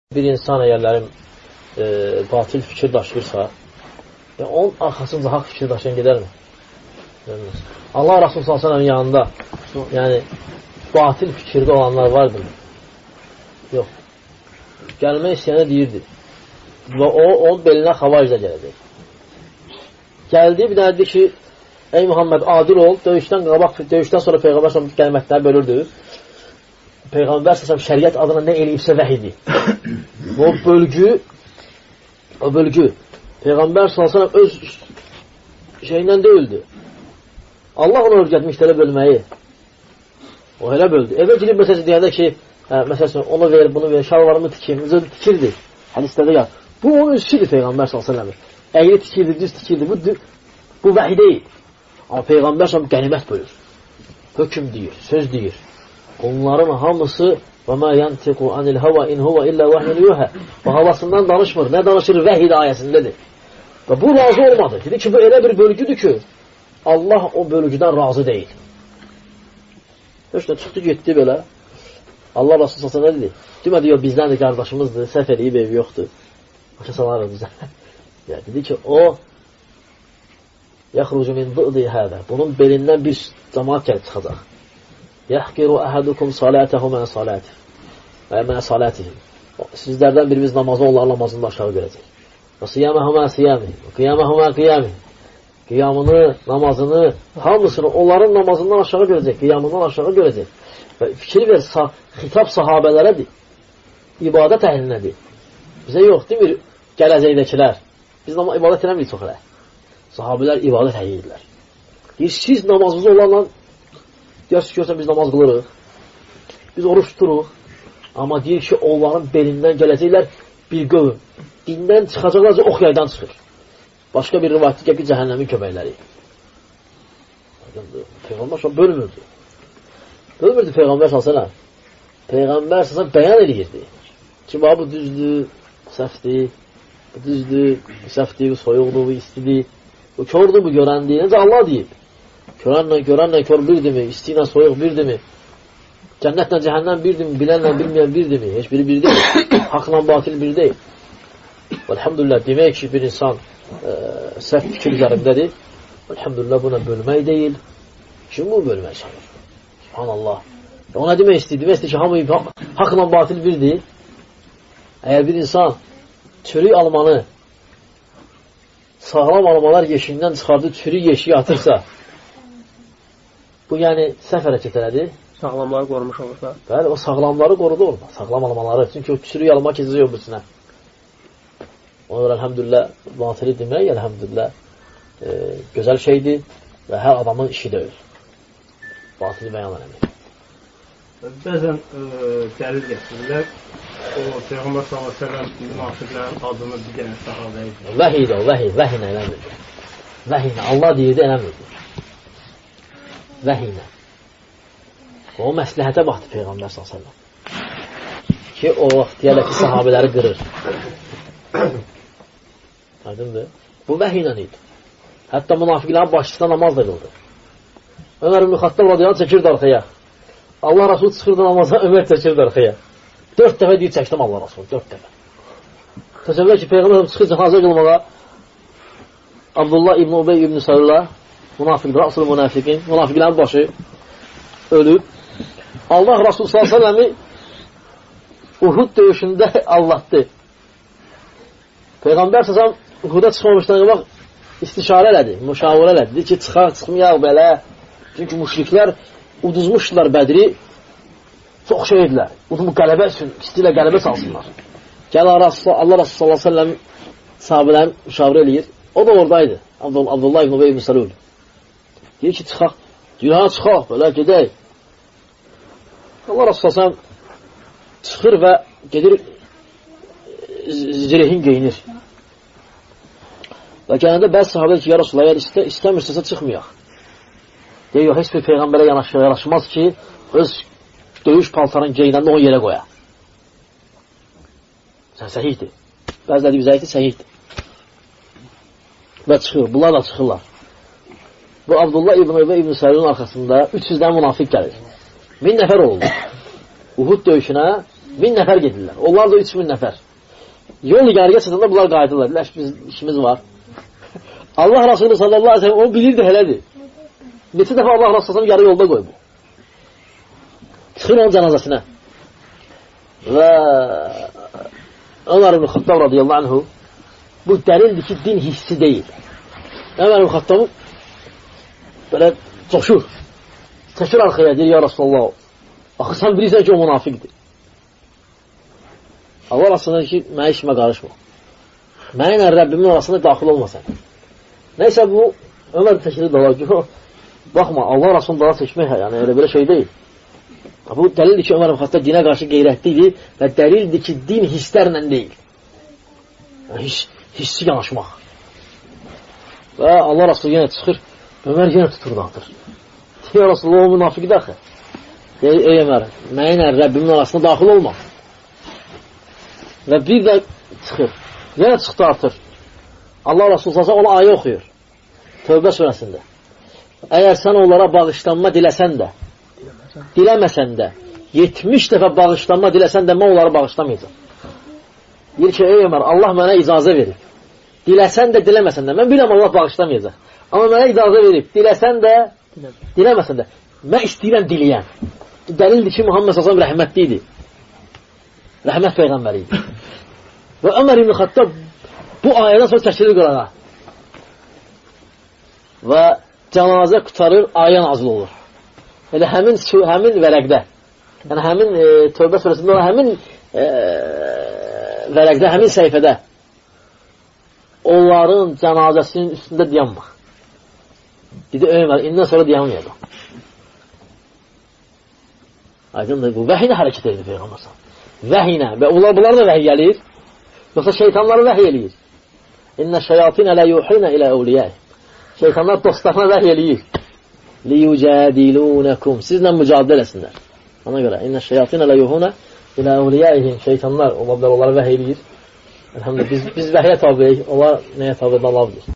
Bir insan əgərlərin batil fikir daşıyırsa, onun arxasınca haqq fikir daşıyan gedərmi? Allah Rasulü s.ə.v-in yanında yəni batil fikirdə olanlar vardır. Yox. Gəlmək istəyənə deyirdi. Və onun belinə xavacda gələcək. Gəldi, bir dənə dedi ki, ey Muhammed, adil ol, döyüşdən sonra Peyğəmbər qənimətləri bölürdü. Peyğəmbər şəriət adına nə eləyibsə vəhidir. O bölgü Peyğəmbər s.ə.v öz şeyindən deyildi. Allah onu öyrətmişdi elə bölməyi. O elə böldü. Evə girib məsələn deyəndə ki, məsələn onu ver, bunu ver, şalvarımı tikim, tikirdi. Hədislərdə gəl. Bu onun üstüdür Peyğəmbər s.ə.v. Əyri tikirdi, düz tikirdi. Bu vəhi deyil. Amma Peyğəmbər s.ə.v qənimət bölür. Hökm deyir, söz deyir. Onların hamısı وَمَا يَنْتِقُ عَنِ الْهَوَا اِنْ هُوَ اِلَّا وَحْيٌ يُوحَى. Bu havasından danışmır. Nə danışır? Vəhiy ayəsindədir. Və bu razı olmadı. Dedi ki, bu elə bir bölgüdür ki, Allah o bölgüdən razı deyil. İşte çıxdı, getdi belə. Allah Rasulü s.ə.v dedi. Demədi, yox, bizdən də qardaşımızdır, səhv edib evi yoxdur. Başa salarıq bizə. Dedi ki, o يَخْرُجُ مِنْ ضِئْدِ هَذَا. Bunun belindən bir cəmaat gəlib çıxacaq. يَحْقِرُ أَحَدُكُمْ صَلَاتَهُ مَنَ صَلَاتِهِ və mənə salətihim. Sizlərdən birimiz namazı onların namazında aşağı görəcək. Və siyaməhumə siyamih, qiyaməhumə qiyamih. Qiyamını, namazını, hamısını onların namazından aşağı görəcək, qiyamından aşağı görəcək. Və fikir ver, xitab sahabələrədir, ibadət əhlinədir. Bizə yox, demir, gələcəkdəkilər. Biz ibadət eləmirik çox elə. Sahabələr ibadət əhlidirlər. Deyir, siz namazınızı olanla görsən biz namaz qılırıq, biz oruç tuturuq, amma deyir ki, onların belindən gələcəklər bir qövüm. Dindən çıxacaqlarca ox yaydan çıxır. Başqa bir rivayətdə gəl ki, cəhənnəmin köməkləri. Peyğəmbər bölmürdü. Bölmürdü Peyğəmbər s.ə.v. Peyğəmbər s.ə.v bəyan edirdi ki, bu düzdür, bu səhvdir, bu düzdür, bu səhvdir, bu soyuqdur, bu istidir, bu kördür, bu görəndir. Necə Allah deyib? Görənlə kör birdimi? İsti ilə soyuq birdimi? Cənnətlə cəhənnəm birdimi? Bilənlə bilməyən birdimi? Heç biri bir deyil. Haqla batil bir deyil. Elhamdülillah, demək ki, bir insan səhv fikir üzərindədir. Elhamdülillah, buna bölmək deyil. Kim bu bölmək sanır? Subhanallah. O nə demək istəyir? Demək istəyir ki, hamı haqla batil bir deyil. Əgər bir insan çürük almanı sağlam almalar yeşiyindən çıxardı, çürük yeşiyi atırsa, bu yəni səhv hərəkət elədir. Sağlamları qorumuş olursa. Bəli, o sağlamları qorudu orada. Sağlam almaları. Çünki o çürük alma keçəcək o birisine. Ona görə elhamdülillah batili demək, elhamdülillah gözəl şeydir və hər adamın işi deyil. Batili bəyan eləmək. Bəzən dəlil gətirirlər. O Peyğəmbər s.ə.v münafiqlərin adını bir dənə sahabəyə edir. Vəhiy də o, vəhiy-nə eləmirdi. Vəhiy-nə. Allah deyirdi, eləmirdi. Vəhiy-nə. O məsləhətə baxdı Peyğəmbər s.ə.v. Ki, o vaxt deyərlər ki, sahabələri qırır. Aydındır. Bu vəhiy-nə idi. Hətta münafiqlərin başçısına namaz da qıldı. Ömər ibn Xattab radiyallahu çəkirdi arxaya. Allah Rasulü çıxırdı namaza, Ömər çəkirdi arxaya. 4 dəfə deyir, çəkdim Allah Rasulü, 4 dəfə. Təsəvvür ki, Peyğəmbər çıxır cənazə qılmağa. Abdullah ibn Ubey ibn Salullah, münafiqdir, asıl münafiqin, münafiqlərin başı ölüb. Allah Rasulü s.ə.v-i Uhud döyüşündə Allah'tı. Peyğəmbər s.ə.v Uhuda çıxmamışdan qabaq istişarə elədi, müşavirə elədi. Dedi ki, çıxaq, çıxmayaq belə. Çünki müşriklər uduzmuşdular Bədri, çox şeydilər. Bu qələbə üçün, istəyirlər qələbə salsınlar. Gəl Allah Rasulü s.ə.v sahabələrin müşavirə eləyir. O da oradaydı. Abdullah ibn Ubey ibn Salul. Deyir ki, çıxaq. Deyir, ha, çıxaq, belə gedək. Allah Rasulü s.ə.v çıxır və gedir zirehin geyinir. Və gələndə bəzi sahabədir ki, ya Rasulullah, əgər istəmirsəsə çıxmayaq. Deyir, yox, heç bir Peyğəmbərə yanaşmaz ki, öz döyüş paltarın geyinəndə onu yerə qoya. Səhihdir. Bəziləri deyir, zəifdir, səhihdir. Və çıxır, bunlar da çıxırlar. Bu Abdullah ibn Ubey ibn Salulun arxasında 300-dən münafiq gəlir. 1000 nəfər oldu. Uhud döyüşünə 1000 nəfər gedirlər. Onlar da 3000 nəfər. Yol iqariyə çatanda bunlar qayıdırlar. Deyirlər, biz işimiz var. Allah Rasulü sallallahu aleyhi ve sellem o bilirdi hələdir. Neçə dəfə Allah Rasulü yarı yolda qoyub. Çıxır onun cənazəsinə. Və Ömər ibn Xattab radiyallahu anhu bu dəlildir ki, din hissi deyil. Ömər ibn Xattab belə coşur. Çəkir arxaya, deyir, ya Rasulullah, axı sən bilirsən ki, o münafiqdir. Allah Rasulullah ki, mənə işimə qarışma. Mənə Rəbbimin arasında daxil olmasan. Neysə bu, Ömər təkiri dalar ki, baxma, Allah Rasulullah dala çəkmək, yəni elə belə şey deyil. Bu dəlildir ki, Ömər ibn Xattab dinə qarşı qeyrətlidir və dəlildir ki, din hisslərlə deyil. Yəni, hissi yanaşmaq. Və Allah Rasulullah yenə çıxır, Ömər yenə tutur dağıtır. Ya Rasulullah, o münafiqdir axı. Ey Ömər, mənə Rəbbimin arasında daxil olma. Və bir də çıxır, yenə çıxdı artır. Allah Rasulullah ona ayə oxuyur. Tövbə surəsində. Əgər sən onlara bağışlanma diləsən də, diləməsən də, 70 dəfə bağışlanma diləsən də, mən onları bağışlamayacam. Deyir ki, ey Ömər, Allah mənə icazə verib. Diləsən də, diləməsən də. Mən biləm Allah bağışlamayacaq. Amma mənə icazə verib. Diləsən də, diləməsən də. Mən istəyirəm diləyəm. Dəlildir ki, Muhammed s.ə.v rəhmətli idi. Rəhmət peyğəmbəri idi. Və Ömər ibn Xattab bu ayədən sonra çəkilir qırağa. Və cənazə qutarır, ayə nazil olur. Elə həmin vərəqdə, yəni həmin Tövbə surəsində olan həmin vərəqdə, həmin səhifədə onların cənazəsinin üstündə dayanma. Dedi, Ömər, indən sonra dayanmayacaq. Aydındır, bu vəhinə hərəkət edir Peyğəmbər. Vəhinə. Və bunlar da vəhiy gəlir. Yoxsa şeytanları vəhiy eləyir. İnnə şeyatinə lə yuhinə ilə əvliyəh. Şeytanlar dostlarına vəhiy eləyir. Liyucədilunəkum. Sizlə mücadilə eləsinlər. Ona görə, innə şeyatinə lə yuhinə ilə əvliyəhim. Şeytanlar, onları vəhiy eləyir. Elhamdülillah, biz vəhiyə tabiyik. Onlar nəyə tabi Allah bilir.